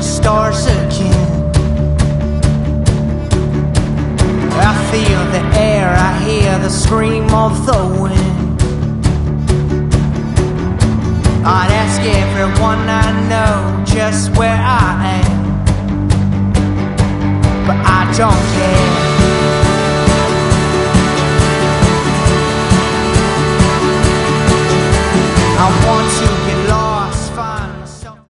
stars again. I feel the air, I hear the scream of the wind. I'd ask everyone I know just where I am, but I don't care.